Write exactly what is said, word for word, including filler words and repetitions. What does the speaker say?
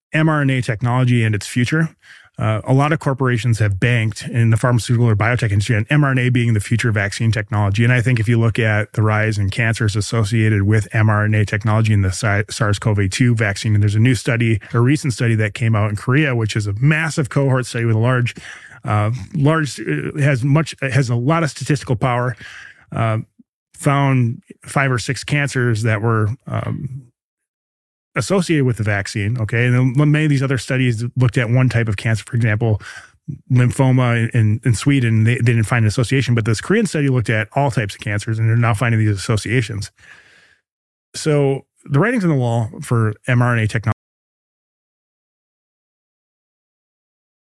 mRNA technology and its future. Uh, a lot of corporations have banked in the pharmaceutical or biotech industry on mRNA being the future vaccine technology. And I think if you look at the rise in cancers associated with mRNA technology in the SARS-C o V two vaccine, and there's a new study, a recent study that came out in Korea, which is a massive cohort study with a large, uh, large, has much, has a lot of statistical power, uh, found five or six cancers that were, um, associated with the vaccine. Okay. And then many of these other studies looked at one type of cancer, for example, lymphoma in, in Sweden. They, they didn't find an association, but this Korean study looked at all types of cancers and they're now finding these associations. So the writing's on the wall for mRNA technology.